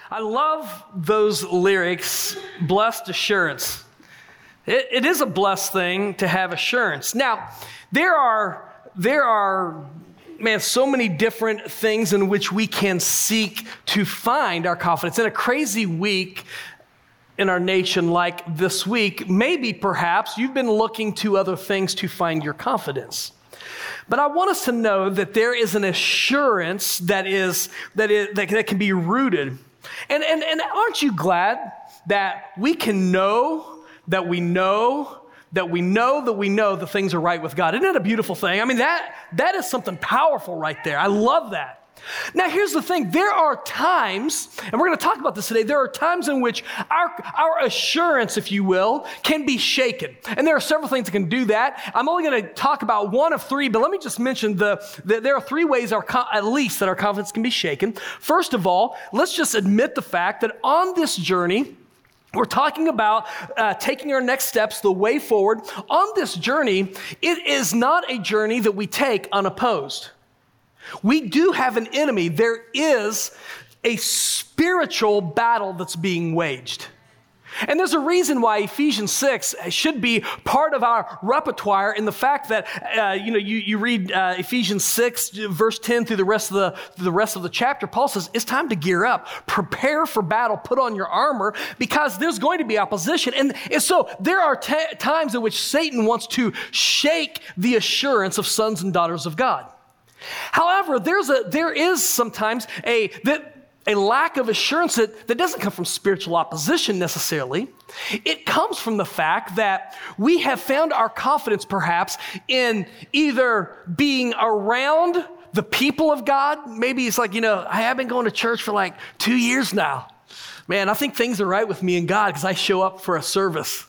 I love those lyrics, blessed assurance. It is a blessed thing to have assurance. Now, there are, so many different things in which we can seek to find our confidence. In a crazy week in our nation like this week, maybe perhaps you've been looking to other things to find your confidence. But I want us to know that there is an assurance that can be rooted. And aren't you glad that we can know that we know that we know that we know that things are right with God? Isn't that a beautiful thing? I mean, that is something powerful right there. I love that. Now, here's the thing. There are times, and we're going to talk about this today, there are times in which our assurance, if you will, can be shaken. And there are several things that can do that. I'm only going to talk about one of three, but let me just mention that there are three ways, at least, that our confidence can be shaken. First of all, let's just admit the fact that on this journey, we're talking about taking our next steps, the way forward. On this journey, it is not a journey that we take unopposed. We do have an enemy. There is a spiritual battle that's being waged. And there's a reason why Ephesians 6 should be part of our repertoire in the fact that, you read Ephesians 6, verse 10 through the rest of the chapter. Paul says, it's time to gear up, prepare for battle, put on your armor, because there's going to be opposition. And so there are times in which Satan wants to shake the assurance of sons and daughters of God. However, there is sometimes a lack of assurance that doesn't come from spiritual opposition necessarily. It comes from the fact that we have found our confidence perhaps in either being around the people of God. Maybe it's like, I have been going to church for like 2 years now. Man, I think things are right with me and God because I show up for a service.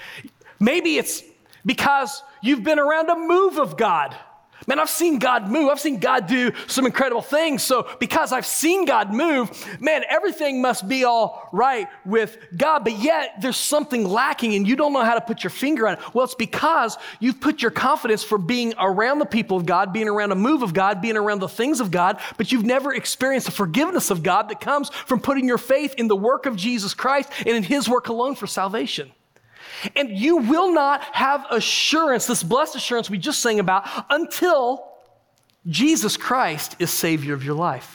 Maybe it's because you've been around a move of God. Man, I've seen God move. I've seen God do some incredible things. So because I've seen God move, man, everything must be all right with God. But yet there's something lacking and you don't know how to put your finger on it. Well, it's because you've put your confidence for being around the people of God, being around a move of God, being around the things of God, but you've never experienced the forgiveness of God that comes from putting your faith in the work of Jesus Christ and in his work alone for salvation. And you will not have assurance, this blessed assurance we just sang about, until Jesus Christ is Savior of your life.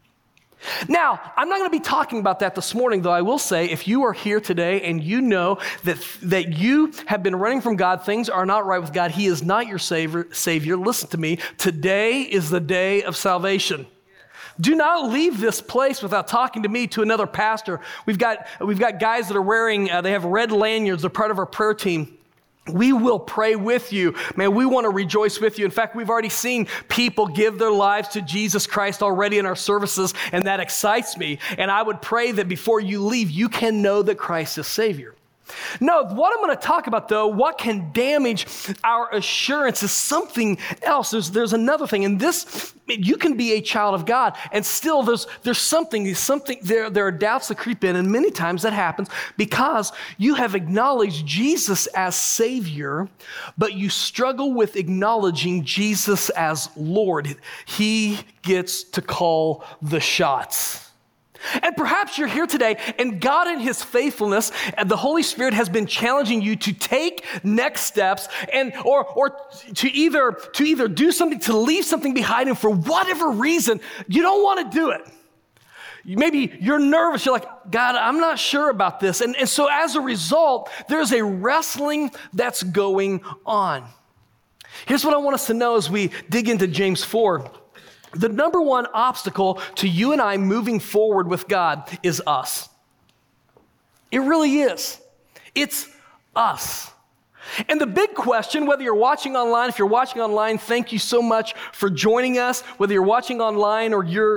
Now, I'm not going to be talking about that this morning, though I will say, if you are here today and you know that you have been running from God, things are not right with God, he is not your Savior, listen to me, today is the day of salvation. Do not leave this place without talking to me, to another pastor. We've got guys that are wearing, they have red lanyards. They're part of our prayer team. We will pray with you. Man, we want to rejoice with you. In fact, we've already seen people give their lives to Jesus Christ already in our services, and that excites me. And I would pray that before you leave, you can know that Christ is Savior. No, what I'm going to talk about, though, what can damage our assurance is something else. There's another thing. And this, you can be a child of God, and still there's something there are doubts that creep in, and many times that happens because you have acknowledged Jesus as Savior, but you struggle with acknowledging Jesus as Lord. He gets to call the shots. And perhaps you're here today and God in his faithfulness and the Holy Spirit has been challenging you to take next steps or to either do something, to leave something behind, and for whatever reason, you don't want to do it. Maybe you're nervous. You're like, God, I'm not sure about this. And so as a result, there's a wrestling that's going on. Here's what I want us to know as we dig into James 4. The number one obstacle to you and I moving forward with God is us. It really is. It's us. And the big question, whether you're watching online, if you're watching online, thank you so much for joining us. Whether you're watching online or you're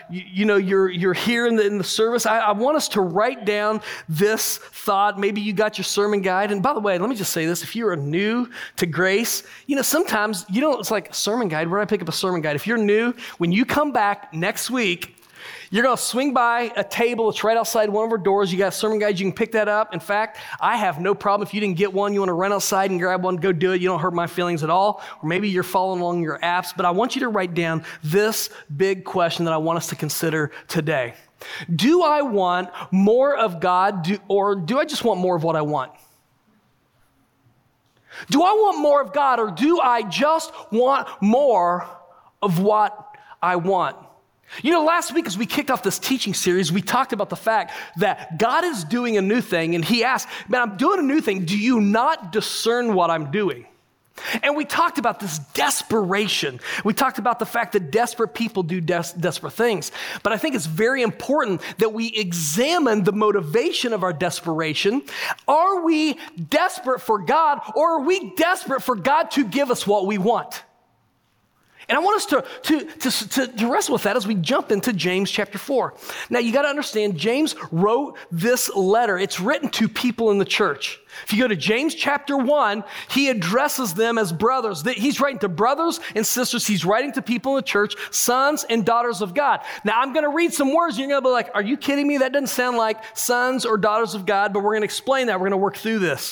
here in the service, I want us to write down this thought. Maybe you got your sermon guide. And by the way, let me just say this: if you are new to Grace, sometimes it's like a sermon guide. Where do I pick up a sermon guide? If you're new, when you come back next week, you're going to swing by a table. It's right outside one of our doors. You got a sermon guide. You can pick that up. In fact, I have no problem. If you didn't get one, you want to run outside and grab one, go do it. You don't hurt my feelings at all. Or maybe you're following along your apps. But I want you to write down this big question that I want us to consider today. Do I want more of God, or do I just want more of what I want? Do I want more of God, or do I just want more of what I want? You know, last week as we kicked off this teaching series, we talked about the fact that God is doing a new thing, and he asked, man, I'm doing a new thing. Do you not discern what I'm doing? And we talked about this desperation. We talked about the fact that desperate people do desperate things. But I think it's very important that we examine the motivation of our desperation. Are we desperate for God, or are we desperate for God to give us what we want? And I want us to wrestle with that as we jump into James chapter 4. Now, you got to understand, James wrote this letter. It's written to people in the church. If you go to James chapter 1, he addresses them as brothers. He's writing to brothers and sisters. He's writing to people in the church, sons and daughters of God. Now, I'm going to read some words, and you're going to be like, are you kidding me? That doesn't sound like sons or daughters of God, but we're going to explain that. We're going to work through this.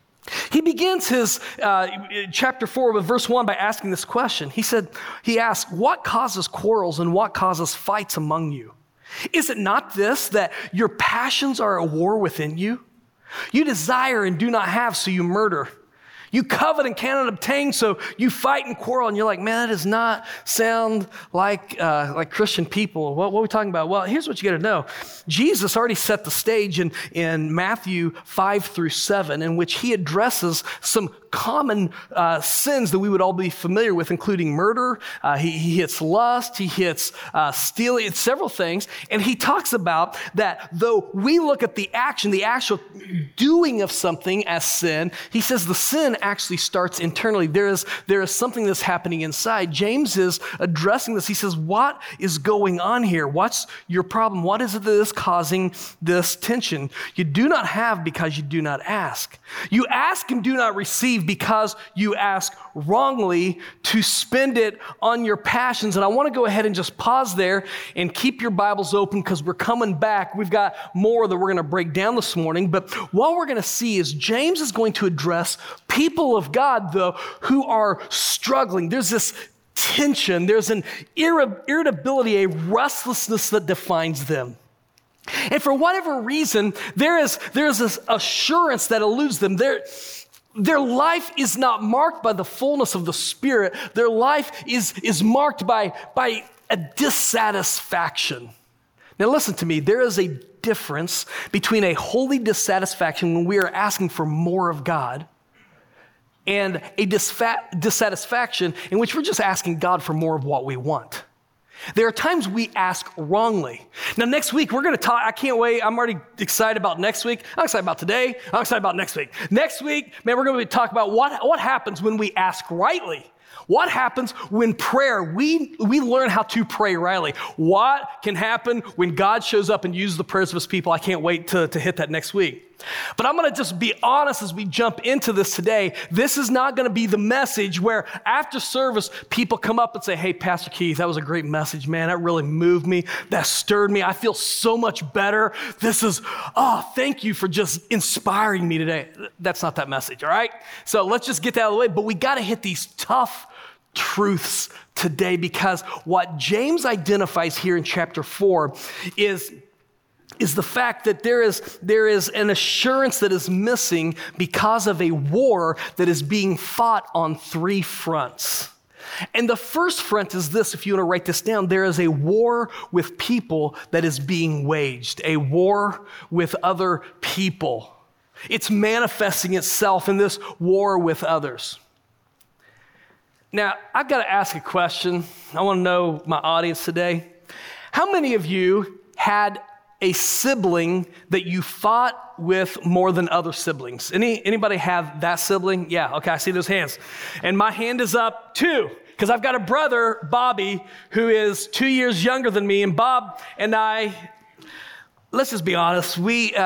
He begins his chapter 4 with verse 1 by asking this question. He asked, what causes quarrels and what causes fights among you? Is it not this, that your passions are at war within you? You desire and do not have, so you murder. You covet and cannot obtain, so you fight and quarrel. And you're like, man, that does not sound like Christian people. What are we talking about? Well, here's what you got to know. Jesus already set the stage in Matthew 5-7, in which he addresses some common sins that we would all be familiar with, including murder. He hits lust. He hits stealing. It's several things. And he talks about that though we look at the action, the actual doing of something as sin, he says the sin actually starts internally. There is something that's happening inside. James is addressing this. He says, what is going on here? What's your problem? What is it that is causing this tension? You do not have because you do not ask. You ask and do not receive because you ask wrongly to spend it on your passions. And I want to go ahead and just pause there and keep your Bibles open because we're coming back. We've got more that we're going to break down this morning. But what we're going to see is James is going to address people of God, though, who are struggling. There's this tension. There's an irritability, a restlessness that defines them. And for whatever reason, there is this assurance that eludes them. Their life is not marked by the fullness of the Spirit. Their life is marked by a dissatisfaction. Now listen to me, there is a difference between a holy dissatisfaction when we are asking for more of God and a dissatisfaction in which we're just asking God for more of what we want. There are times we ask wrongly. Now, next week, we're going to talk. I can't wait. I'm already excited about next week. I'm excited about today. I'm excited about next week. Next week, man, we're going to talk about what happens when we ask rightly. What happens when prayer, we learn how to pray rightly? What can happen when God shows up and uses the prayers of his people? I can't wait to hit that next week. But I'm going to just be honest as we jump into this today. This is not going to be the message where after service, people come up and say, hey, Pastor Keith, that was a great message, man. That really moved me. That stirred me. I feel so much better. Thank you for just inspiring me today. That's not that message, all right? So let's just get that out of the way. But we got to hit these tough truths today because what James identifies here in chapter 4 is the fact that there is an assurance that is missing because of a war that is being fought on 3 fronts. And the first front is this, if you want to write this down, there is a war with people that is being waged, a war with other people. It's manifesting itself in this war with others. Now, I've got to ask a question. I want to know my audience today. How many of you had a sibling that you fought with more than other siblings? Anybody have that sibling? Yeah, okay, I see those hands. And my hand is up too, because I've got a brother, Bobby, who is 2 years younger than me. And Bob and I, let's just be honest,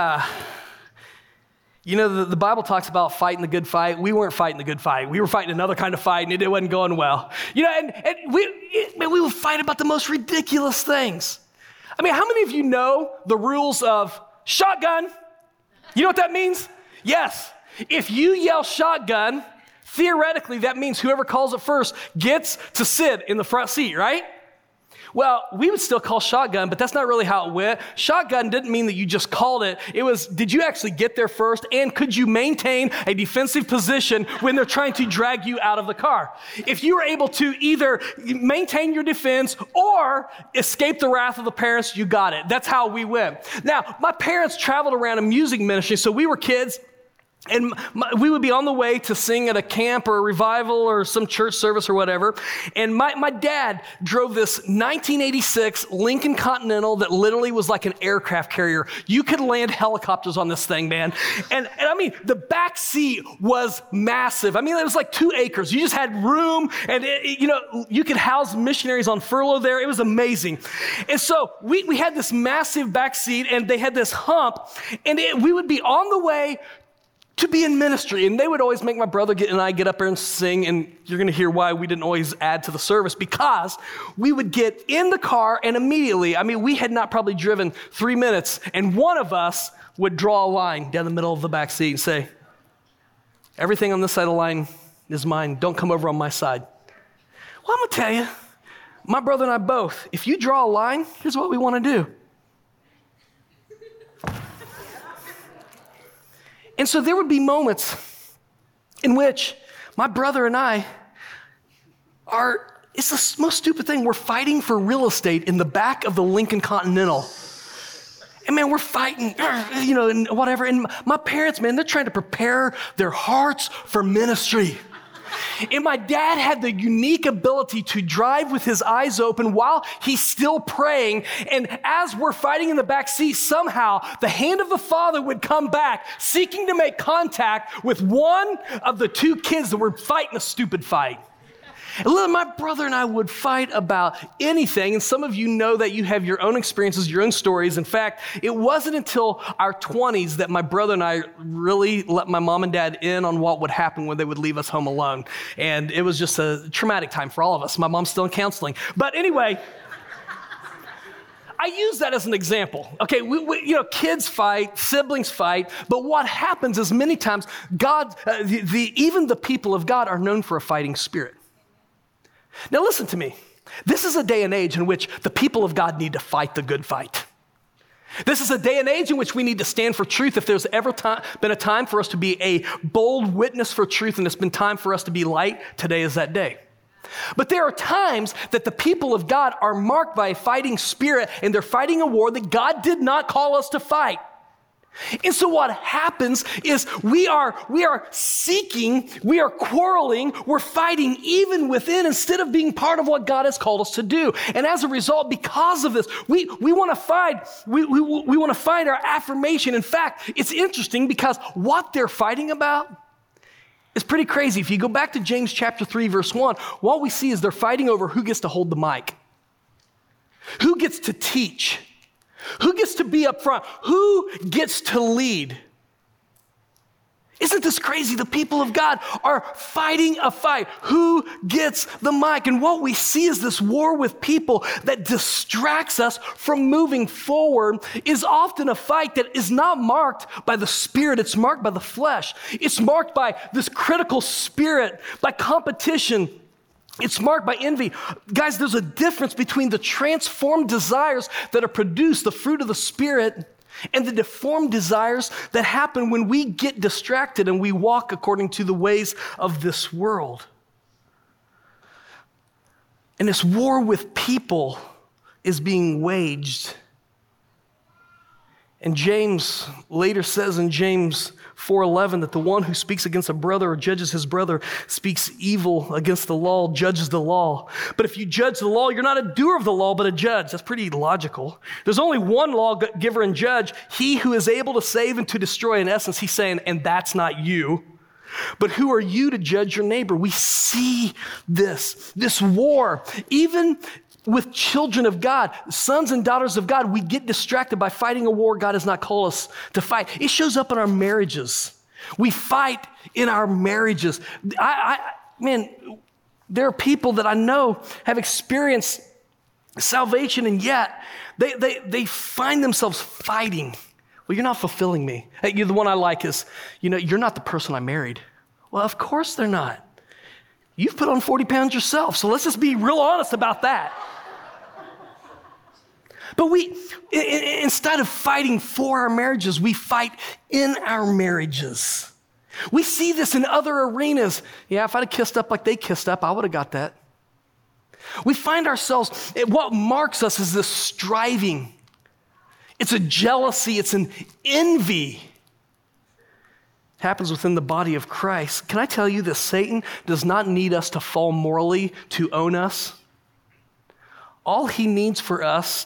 the Bible talks about fighting the good fight. We weren't fighting the good fight. We were fighting another kind of fight, and it wasn't going well. And we would fight about the most ridiculous things. I mean, how many of you know the rules of shotgun? You know what that means? Yes. If you yell shotgun, theoretically, that means whoever calls it first gets to sit in the front seat, right? Well, we would still call shotgun, but that's not really how it went. Shotgun didn't mean that you just called it. It was, did you actually get there first? And could you maintain a defensive position when they're trying to drag you out of the car? If you were able to either maintain your defense or escape the wrath of the parents, you got it. That's how we went. Now, my parents traveled around a music ministry, so we were kids. And we would be on the way to sing at a camp or a revival or some church service or whatever. And my dad drove this 1986 Lincoln Continental that literally was like an aircraft carrier. You could land helicopters on this thing, man. And I mean, the back seat was massive. I mean, it was like 2 acres. You just had room and, you could house missionaries on furlough there. It was amazing. And so we had this massive back seat and they had this hump and we would be on the way to be in ministry. And they would always make my brother and I get up there and sing, and you're going to hear why we didn't always add to the service, because we would get in the car and immediately, we had not probably driven 3 minutes, and one of us would draw a line down the middle of the back seat and say, everything on this side of the line is mine. Don't come over on my side. Well, I'm going to tell you, my brother and I both, if you draw a line, here's what we want to do. And so there would be moments in which my brother and I it's the most stupid thing. We're fighting for real estate in the back of the Lincoln Continental. And man, we're fighting, and whatever. And my parents, man, they're trying to prepare their hearts for ministry. And my dad had the unique ability to drive with his eyes open while he's still praying. And as we're fighting in the back seat, somehow the hand of the Father would come back, seeking to make contact with one of the 2 kids that were fighting a stupid fight. And my brother and I would fight about anything, and some of you know that you have your own experiences, your own stories. In fact, it wasn't until our 20s that my brother and I really let my mom and dad in on what would happen when they would leave us home alone. And it was just a traumatic time for all of us. My mom's still in counseling. But anyway, I use that as an example. Okay, kids fight, siblings fight, but what happens is many times God, even the people of God are known for a fighting spirit. Now listen to me. This is a day and age in which the people of God need to fight the good fight. This is a day and age in which we need to stand for truth. If there's ever been a time for us to be a bold witness for truth, and it's been time for us to be light, today is that day. But there are times that the people of God are marked by a fighting spirit, and they're fighting a war that God did not call us to fight. And so what happens is we are seeking, we are quarreling, we're fighting even within instead of being part of what God has called us to do. And as a result, because of this, we want to fight. We want to fight our affirmation. In fact, it's interesting because what they're fighting about is pretty crazy. If you go back to James chapter 3, verse 1, what we see is they're fighting over who gets to hold the mic, who gets to teach, who gets to be up front? Who gets to lead? Isn't this crazy? The people of God are fighting a fight. Who gets the mic? And what we see is this war with people that distracts us from moving forward is often a fight that is not marked by the spirit. It's marked by the flesh. It's marked by this critical spirit, by competition. It's marked by envy. Guys, there's a difference between the transformed desires that are produced, the fruit of the Spirit, and the deformed desires that happen when we get distracted and we walk according to the ways of this world. And this war with people is being waged. And James later says in James 4:11 that the one who speaks against a brother or judges his brother speaks evil against the law, judges the law. But if you judge the law, you're not a doer of the law, but a judge. That's pretty logical. There's only one lawgiver and judge, he who is able to save and to destroy. In essence, he's saying, and that's not you. But who are you to judge your neighbor? We see this war, even with children of God, sons and daughters of God. We get distracted by fighting a war God has not called us to fight. It shows up in our marriages. We fight in our marriages. Man, there are people that I know have experienced salvation, and yet they find themselves fighting. Well, you're not fulfilling me. Hey, the one I like is, you're not the person I married. Well, of course they're not. You've put on 40 pounds yourself, so let's just be real honest about that. But instead of fighting for our marriages, we fight in our marriages. We see this in other arenas. Yeah, if I'd have kissed up like they kissed up, I would have got that. We find ourselves, what marks us is this striving. It's a jealousy, it's an envy. It happens within the body of Christ. Can I tell you that Satan does not need us to fall morally to own us? All he needs for us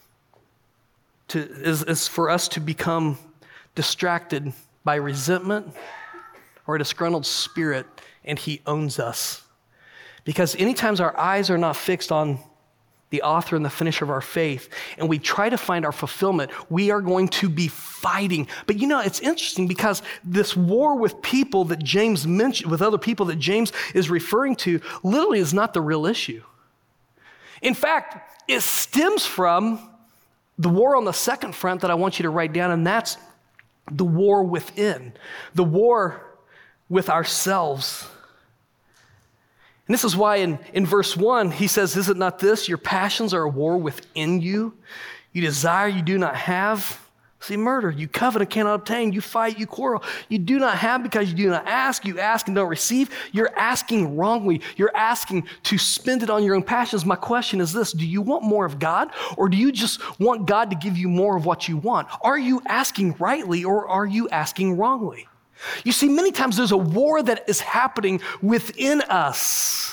is for us to become distracted by resentment or a disgruntled spirit, and he owns us. Because anytime our eyes are not fixed on the author and the finisher of our faith, and we try to find our fulfillment, we are going to be fighting. But it's interesting because this war with people that James mentioned, with other people that James is referring to, literally is not the real issue. In fact, it stems from the war on the second front that I want you to write down, and that's the war within, the war with ourselves. And this is why in verse 1, he says, "Is it not this? Your passions are a war within you. You desire, you do not have." See, murder, you covet and cannot obtain. You fight, you quarrel. You do not have because you do not ask. You ask and don't receive. You're asking wrongly. You're asking to spend it on your own passions. My question is this: do you want more of God, or do you just want God to give you more of what you want? Are you asking rightly, or are you asking wrongly? You see, many times there's a war that is happening within us.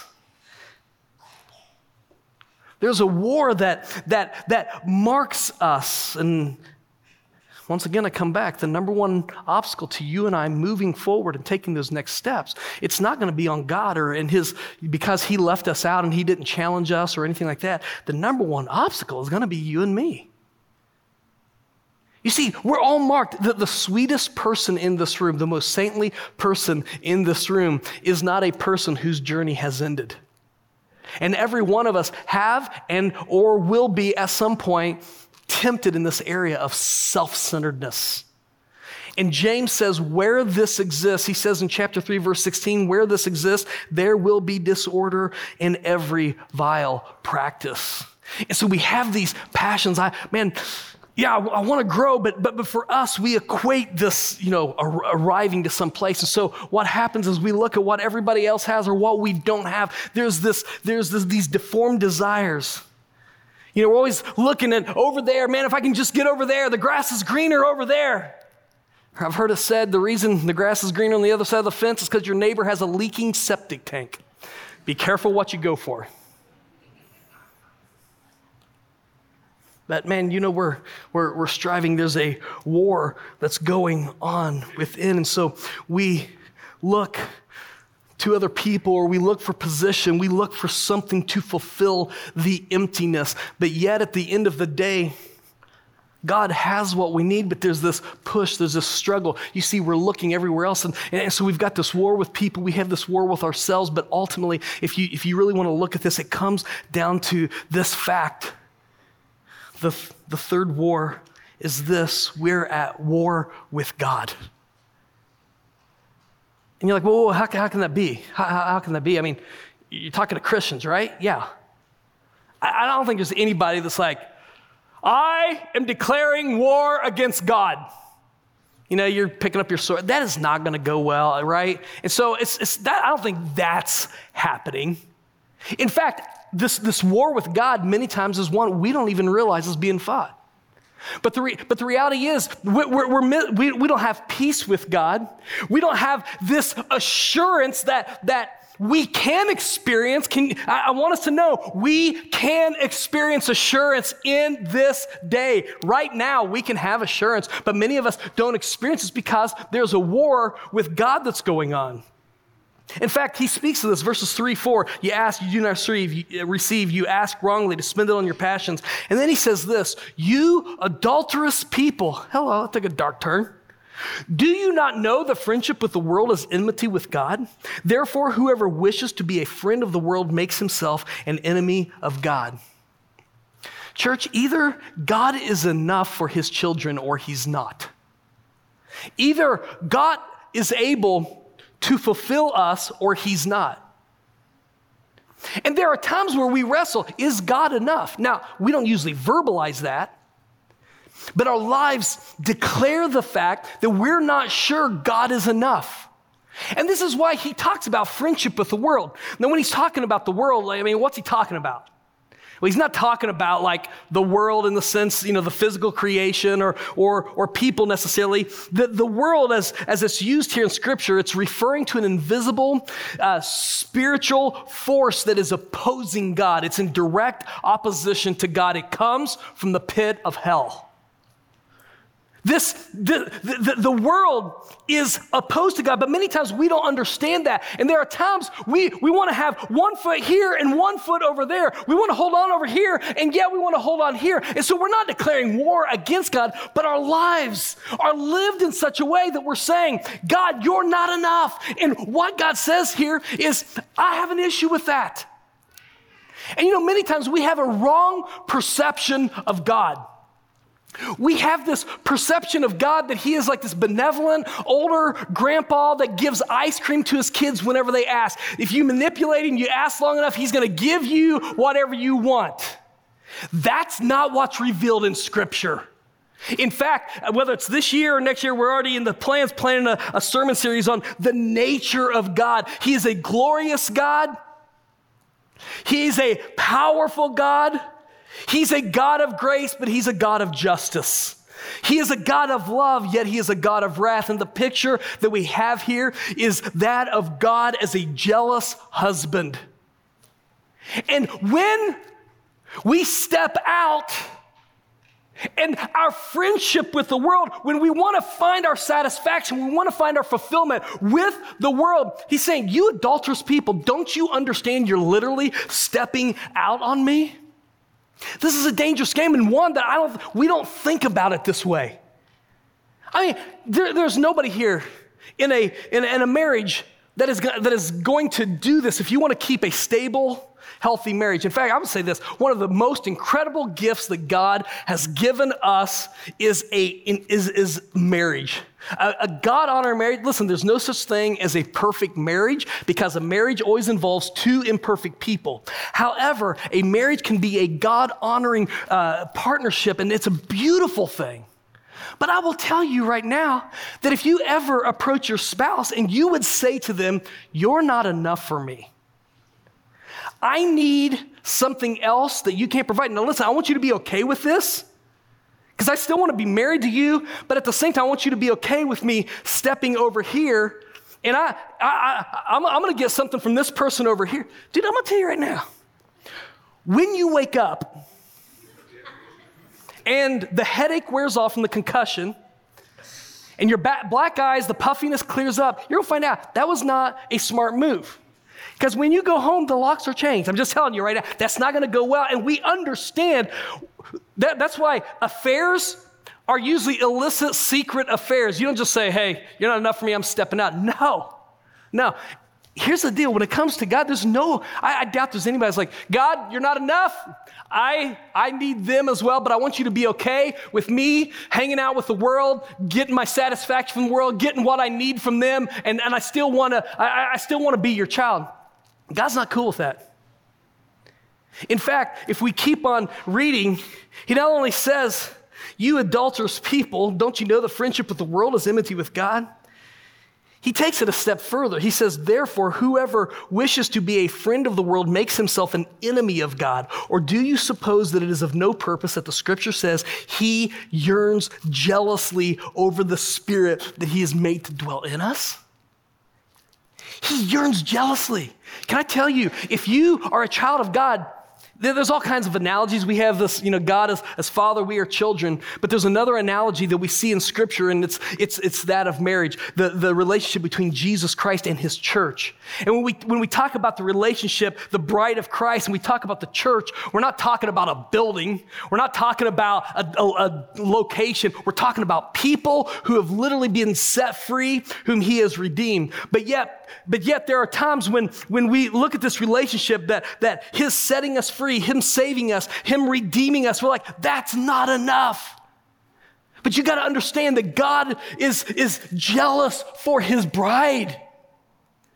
There's a war that marks us. And once again, I come back. The number one obstacle to you and I moving forward and taking those next steps, it's not going to be on God or because he left us out and he didn't challenge us or anything like that. The number one obstacle is going to be you and me. You see, we're all marked. The sweetest person in this room, the most saintly person in this room, is not a person whose journey has ended. And every one of us have and or will be at some point tempted in this area of self-centeredness. And James says where this exists, he says in chapter 3, verse 16, where this exists, there will be disorder in every vile practice. And so we have these passions. I want to grow, but for us, we equate this, arriving to some place. And so what happens is we look at what everybody else has or what we don't have. There's these deformed desires. We're always looking at over there, man, if I can just get over there, the grass is greener over there. I've heard it said the reason the grass is greener on the other side of the fence is because your neighbor has a leaking septic tank. Be careful what you go for. But man, we're striving. There's a war that's going on within. And so we look to other people, or we look for position. We look for something to fulfill the emptiness. But yet at the end of the day, God has what we need, but there's this push, there's this struggle. You see, we're looking everywhere else. And so we've got this war with people. We have this war with ourselves. But ultimately, if you really want to look at this, it comes down to this fact. The third war is this: we're at war with God. And you're like, well, how can that be? How can that be? I mean, you're talking to Christians, right? Yeah. I don't think there's anybody that's like, I am declaring war against God. You're picking up your sword. That is not going to go well, right? And so it's that. I don't think that's happening. In fact, this war with God many times is one we don't even realize is being fought. But the reality is we don't have peace with God. We don't have this assurance that we can experience. I want us to know we can experience assurance in this day. Right now, we can have assurance, but many of us don't experience this because there's a war with God that's going on. In fact, he speaks to this, verses 3, 4. You ask, you do not receive. You ask wrongly to spend it on your passions. And then he says this: you adulterous people. Hello, that took a dark turn. Do you not know that friendship with the world is enmity with God? Therefore, whoever wishes to be a friend of the world makes himself an enemy of God. Church, either God is enough for his children or he's not. Either God is able to fulfill us or he's not. And there are times where we wrestle, is God enough? Now, we don't usually verbalize that, but our lives declare the fact that we're not sure God is enough. And this is why he talks about friendship with the world. Now, when he's talking about the world, I mean, what's he talking about? Well, he's not talking about like the world in the sense, the physical creation or people necessarily. The world as it's used here in Scripture, it's referring to an invisible spiritual force that is opposing God. It's in direct opposition to God. It comes from the pit of hell. The world is opposed to God, but many times we don't understand that. And there are times we want to have 1 foot here and 1 foot over there. We want to hold on over here, and yet we want to hold on here. And so we're not declaring war against God, but our lives are lived in such a way that we're saying, God, you're not enough. And what God says here is, I have an issue with that. And many times we have a wrong perception of God. We have this perception of God that he is like this benevolent older grandpa that gives ice cream to his kids whenever they ask. If you manipulate him, you ask long enough, he's going to give you whatever you want. That's not what's revealed in Scripture. In fact, whether it's this year or next year, we're already in the planning a sermon series on the nature of God. He is a glorious God. He's a powerful God. He's a God of grace, but he's a God of justice. He is a God of love, yet he is a God of wrath. And the picture that we have here is that of God as a jealous husband. And when we step out and our friendship with the world, when we want to find our satisfaction, we want to find our fulfillment with the world, he's saying, you adulterous people, don't you understand you're literally stepping out on me? This is a dangerous game, and one that we don't think about it this way. I mean, there's nobody here in a marriage that is going to do this if you want to keep a stable, healthy marriage. In fact, I would say this, one of the most incredible gifts that God has given us is marriage. A God-honoring marriage. Listen, there's no such thing as a perfect marriage because a marriage always involves two imperfect people. However, a marriage can be a God-honoring partnership, and it's a beautiful thing. But I will tell you right now that if you ever approach your spouse and you would say to them, you're not enough for me. I need something else that you can't provide. Now listen, I want you to be okay with this because I still want to be married to you, but at the same time, I want you to be okay with me stepping over here, and I'm going to get something from this person over here. Dude, I'm going to tell you right now, when you wake up and the headache wears off from the concussion and your black eyes, the puffiness clears up, you're going to find out that was not a smart move. Because when you go home, the locks are changed. I'm just telling you right now, that's not going to go well. And we understand that's why affairs are usually illicit, secret affairs. You don't just say, hey, you're not enough for me, I'm stepping out. No. Here's the deal. When it comes to God, I doubt there's anybody that's like, God, you're not enough. I need them as well, but I want you to be okay with me hanging out with the world, getting my satisfaction from the world, getting what I need from them, and I still want to be your child. God's not cool with that. In fact, if we keep on reading, he not only says, you adulterous people, don't you know the friendship with the world is enmity with God? He takes it a step further. He says, therefore, whoever wishes to be a friend of the world makes himself an enemy of God. Or do you suppose that it is of no purpose that the scripture says he yearns jealously over the spirit that he has made to dwell in us? He yearns jealously. Can I tell you, if you are a child of God, there's all kinds of analogies. We have this, God as Father, we are children. But there's another analogy that we see in Scripture, and it's that of marriage, the relationship between Jesus Christ and his church. And when we talk about the relationship, the bride of Christ, and we talk about the church, we're not talking about a building. We're not talking about a location. We're talking about people who have literally been set free, whom he has redeemed. But yet there are times when we look at this relationship that his setting us free, him saving us, him redeeming us, we're like, that's not enough. But you got to understand that God is jealous for his bride.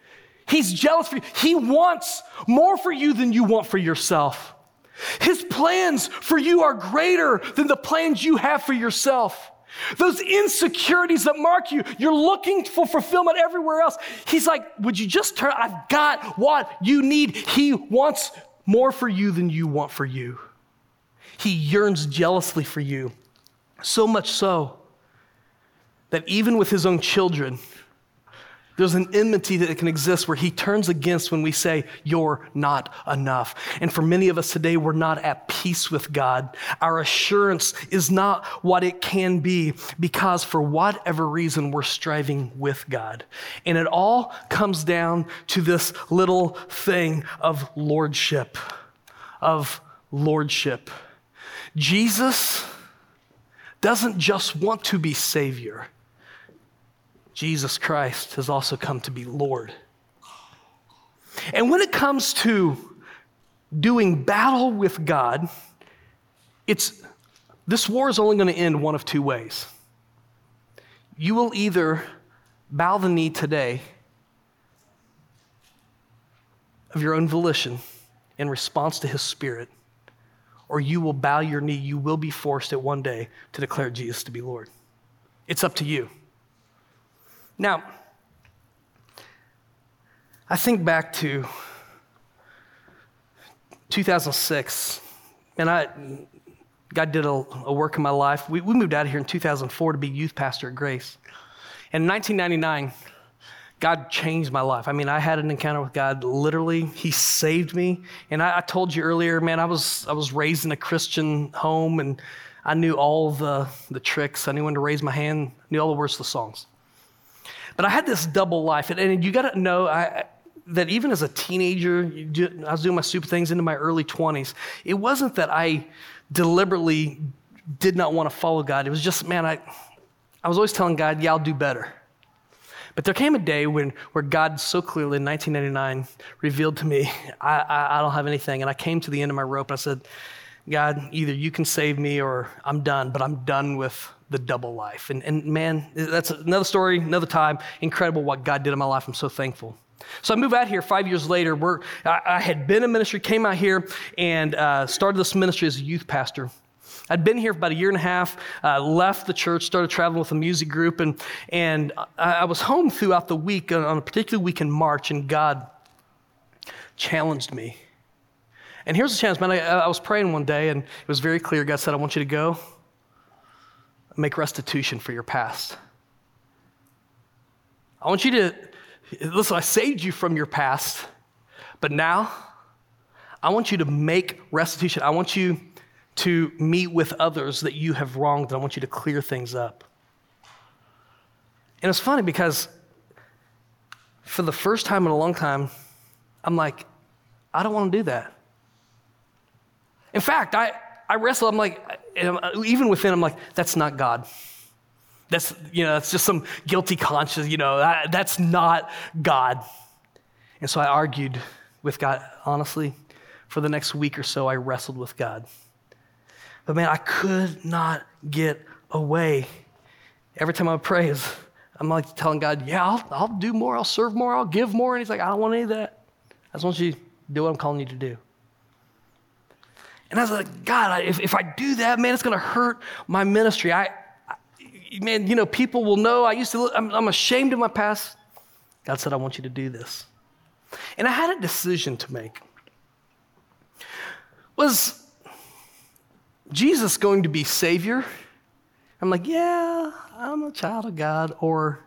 He's jealous for you. He wants more for you than you want for yourself. His plans for you are greater than the plans you have for yourself. Those insecurities that mark you, you're looking for fulfillment everywhere else. He's like, would you just turn? I've got what you need. He wants more for you than you want for you. He yearns jealously for you, so much so that even with his own children, there's an enmity that can exist where he turns against when we say, you're not enough. And for many of us today, we're not at peace with God. Our assurance is not what it can be because for whatever reason, we're striving with God. And it all comes down to this little thing of lordship, Jesus doesn't just want to be Savior. Jesus Christ has also come to be Lord. And when it comes to doing battle with God, this war is only going to end one of two ways. You will either bow the knee today of your own volition in response to his Spirit, or you will bow your knee. You will be forced at one day to declare Jesus to be Lord. It's up to you. Now, I think back to 2006, and God did a work in my life. We moved out of here in 2004 to be youth pastor at Grace. And in 1999, God changed my life. I mean, I had an encounter with God. Literally, he saved me. And I told you earlier, man, I was raised in a Christian home, and I knew all the tricks. I knew when to raise my hand, knew all the words to the songs. But I had this double life, and you got to know that even as a teenager, I was doing my super things into my early 20s. It wasn't that I deliberately did not want to follow God. It was just, man, I was always telling God, yeah, I'll do better. But there came a day where God so clearly in 1999 revealed to me, I don't have anything. And I came to the end of my rope. And I said, God, either you can save me or I'm done, but I'm done with the double life. And man, that's another story, another time. Incredible what God did in my life. I'm so thankful. So I moved out here 5 years later. I had been in ministry, came out here, and started this ministry as a youth pastor. I'd been here for about a year and a half, left the church, started traveling with a music group, and I was home throughout the week, on a particular week in March, and God challenged me. And here's the challenge, man. I was praying one day, and it was very clear. God said, I want you to go make restitution for your past. I want you to, listen, I saved you from your past, but now I want you to make restitution. I want you to meet with others that you have wronged, and I want you to clear things up. And it's funny because for the first time in a long time, I'm like, I don't want to do that. In fact, I wrestle, I'm like, even within, I'm like, that's not God. That's just some guilty conscience, that's not God. And so I argued with God, honestly, for the next week or so, I wrestled with God. But man, I could not get away. Every time I would pray, I'm like telling God, yeah, I'll do more, I'll serve more, I'll give more. And he's like, I don't want any of that. I just want you to do what I'm calling you to do. And I was like, God, if I do that, man, it's going to hurt my ministry. Man, people will know I'm ashamed of my past. God said, I want you to do this. And I had a decision to make. Was Jesus going to be Savior? I'm like, yeah, I'm a child of God. Or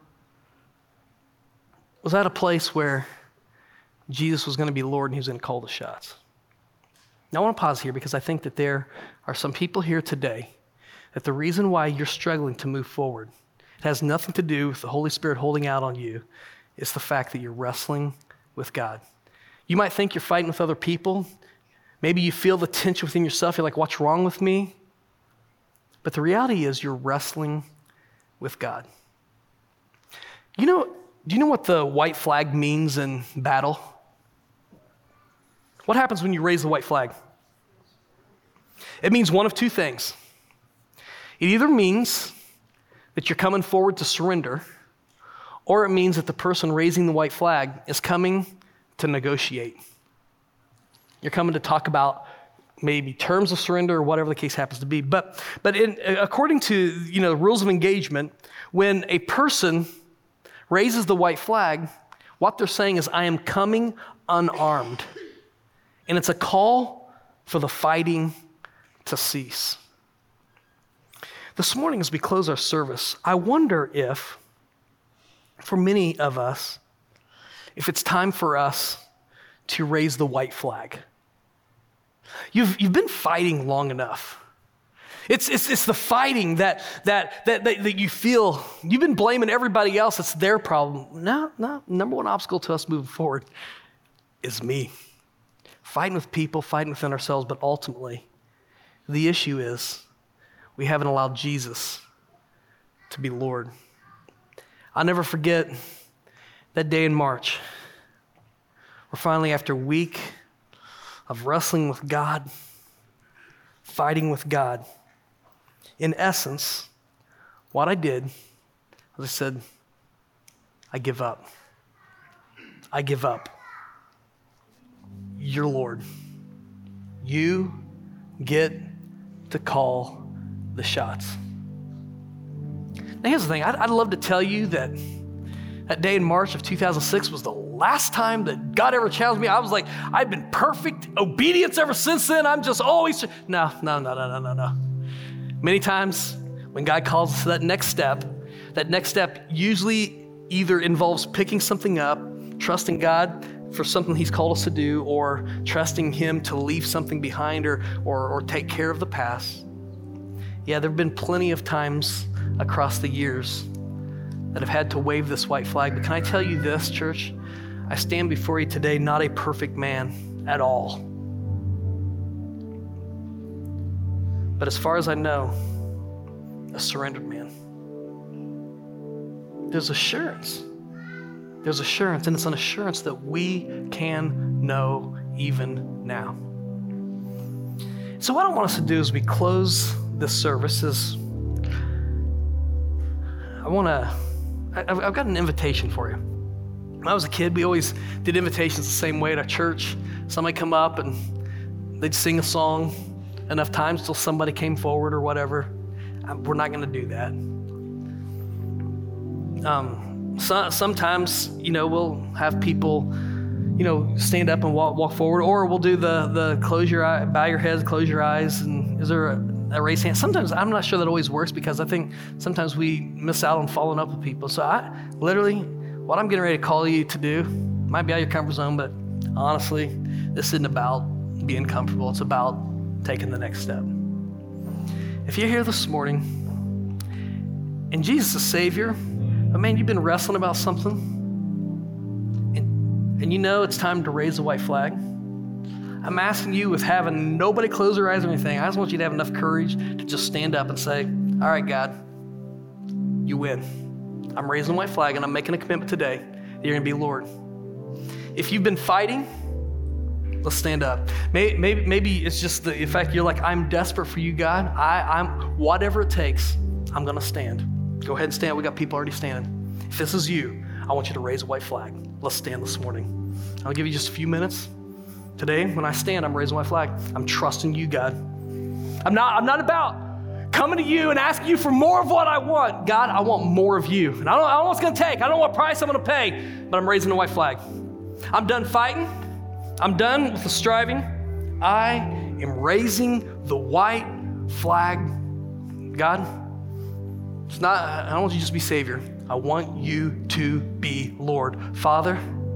was that a place where Jesus was going to be Lord and he was going to call the shots? Now I want to pause here because I think that there are some people here today that the reason why you're struggling to move forward, it has nothing to do with the Holy Spirit holding out on you. It's the fact that you're wrestling with God. You might think you're fighting with other people. Maybe you feel the tension within yourself. You're like, what's wrong with me? But the reality is you're wrestling with God. Do you know what the white flag means in battle? What happens when you raise the white flag? It means one of two things. It either means that you're coming forward to surrender, or it means that the person raising the white flag is coming to negotiate. You're coming to talk about maybe terms of surrender or whatever the case happens to be. But according to the rules of engagement, when a person raises the white flag, what they're saying is, I am coming unarmed. And it's a call for the fighting to cease. This morning as we close our service, I wonder if, for many of us, if it's time for us to raise the white flag. You've been fighting long enough. It's the fighting that you feel. You've been blaming everybody else. It's their problem. No. Number one obstacle to us moving forward is me. Fighting with people, fighting within ourselves, but ultimately, the issue is we haven't allowed Jesus to be Lord. I'll never forget that day in March, where finally, after a week of wrestling with God, fighting with God, in essence, what I did was I said, I give up. I give up. You're Lord. You get to call the shots. Now here's the thing, I'd love to tell you that day in March of 2006 was the last time that God ever challenged me. I was like, I've been perfect obedience ever since then. I'm just always, no. Many times when God calls us to that next step usually either involves picking something up, trusting God for something he's called us to do, or trusting him to leave something behind or take care of the past. Yeah, there have been plenty of times across the years that have had to wave this white flag. But can I tell you this, church? I stand before you today not a perfect man at all. But as far as I know, a surrendered man. There's assurance. There's assurance, and it's an assurance that we can know even now. So what I want us to do as we close this service is I've got an invitation for you. When I was a kid, we always did invitations the same way at our church. Somebody come up and they'd sing a song enough times till somebody came forward or whatever. We're not going to do that. Sometimes, we'll have people, stand up and walk forward, or we'll do the close your eye, bow your heads, close your eyes, and is there a raised hand? Sometimes I'm not sure that always works because I think sometimes we miss out on following up with people. So what I'm getting ready to call you to do might be out of your comfort zone, but honestly, this isn't about being comfortable. It's about taking the next step. If you're here this morning and Jesus is Savior, but man, you've been wrestling about something, and it's time to raise the white flag. I'm asking you, with having nobody close their eyes or anything, I just want you to have enough courage to just stand up and say, all right, God, you win. I'm raising the white flag and I'm making a commitment today that you're gonna be Lord. If you've been fighting, let's stand up. Maybe it's just the fact you're like, I'm desperate for you, God. I'm whatever it takes, I'm gonna stand. Go ahead and stand. We got people already standing. If this is you, I want you to raise a white flag. Let's stand this morning. I'll give you just a few minutes. Today, when I stand, I'm raising my flag. I'm trusting you, God. I'm not about coming to you and asking you for more of what I want. God, I want more of you. And I don't know what it's going to take. I don't know what price I'm going to pay, but I'm raising the white flag. I'm done fighting. I'm done with the striving. I am raising the white flag. God, I don't want you to just be Savior. I want you to be Lord. Father,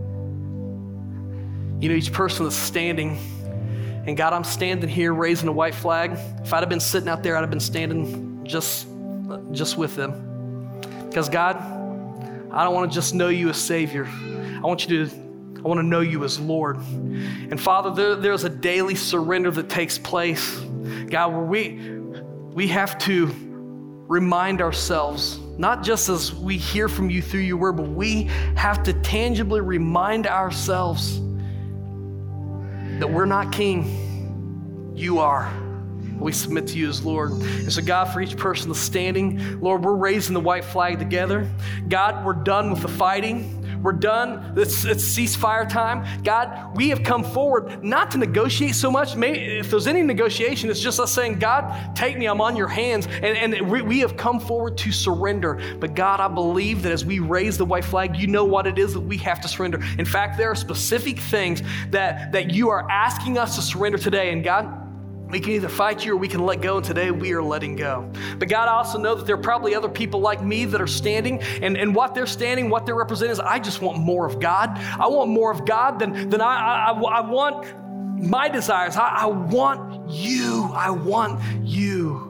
each person that's standing, and God, I'm standing here raising a white flag. If I'd have been sitting out there, I'd have been standing just with them. Because God, I don't want to just know you as Savior. I want to know you as Lord. And Father, there's a daily surrender that takes place, God, where we have to remind ourselves, not just as we hear from you through your word, but we have to tangibly remind ourselves that we're not king, you are. We submit to you as Lord. And so God, for each person that's standing, Lord, we're raising the white flag together. God, we're done with the fighting. We're done. It's ceasefire time. God, we have come forward not to negotiate so much. Maybe if there's any negotiation, it's just us saying, God, take me, I'm on your hands. And we have come forward to surrender. But God, I believe that as we raise the white flag, you know what it is that we have to surrender. In fact, there are specific things that you are asking us to surrender today. And God, we can either fight you or we can let go, and today we are letting go. But God, I also know that there are probably other people like me that are standing, and what they're standing, what they're representing is, I just want more of God. I want more of God than I want my desires. I want you. I want you.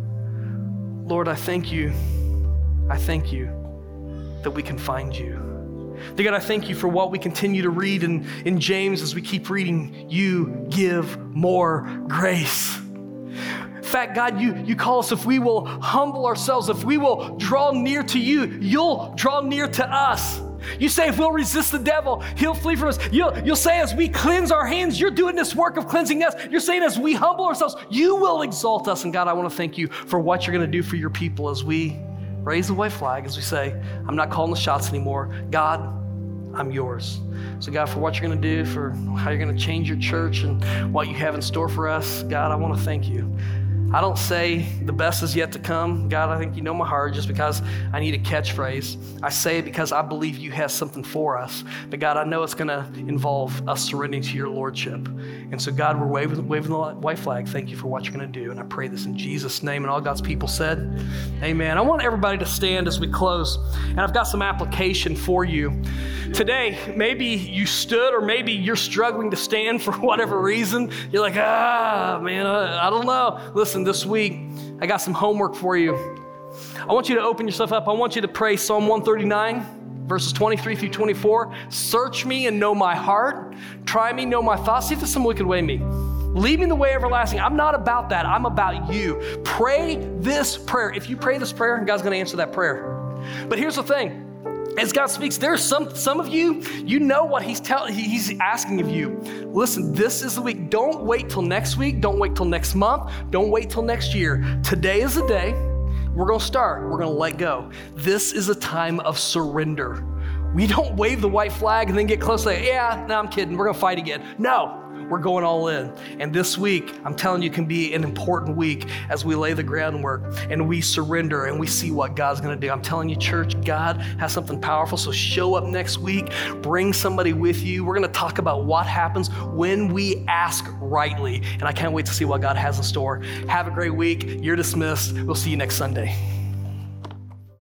Lord, I thank you. I thank you that we can find you. Dear God, I thank you for what we continue to read in James as we keep reading. You give more grace. In fact, God, you call us, if we will humble ourselves, if we will draw near to you, you'll draw near to us. You say if we'll resist the devil, he'll flee from us. You'll say as we cleanse our hands, you're doing this work of cleansing us. You're saying as we humble ourselves, you will exalt us. And God, I want to thank you for what you're going to do for your people as we raise the white flag, as we say, I'm not calling the shots anymore. God, I'm yours. So God, for what you're going to do, for how you're going to change your church and what you have in store for us, God, I want to thank you. I don't say the best is yet to come. God, I think you know my heart just because I need a catchphrase. I say it because I believe you have something for us. But God, I know it's going to involve us surrendering to your lordship. And so God, we're waving the white flag. Thank you for what you're going to do. And I pray this in Jesus' name. And all God's people said, amen. I want everybody to stand as we close. And I've got some application for you. Today, maybe you stood or maybe you're struggling to stand for whatever reason. You're like, man, I don't know. Listen, this week, I got some homework for you. I want you to open yourself up. I want you to pray Psalm 139, verses 23 through 24. Search me and know my heart. Try me, know my thoughts. See if there's some wicked way in me. Lead me in the way everlasting. I'm not about that. I'm about you. Pray this prayer. If you pray this prayer, God's going to answer that prayer. But here's the thing. As God speaks, there's some of you, you know what he's asking of you. Listen, this is the week. Don't wait till next week. Don't wait till next month. Don't wait till next year. Today is the day. We're going to start. We're going to let go. This is a time of surrender. We don't wave the white flag and then get close and say, yeah, no, I'm kidding. We're going to fight again. No. We're going all in. And this week, I'm telling you, can be an important week as we lay the groundwork and we surrender and we see what God's going to do. I'm telling you, church, God has something powerful. So show up next week. Bring somebody with you. We're going to talk about what happens when we ask rightly. And I can't wait to see what God has in store. Have a great week. You're dismissed. We'll see you next Sunday.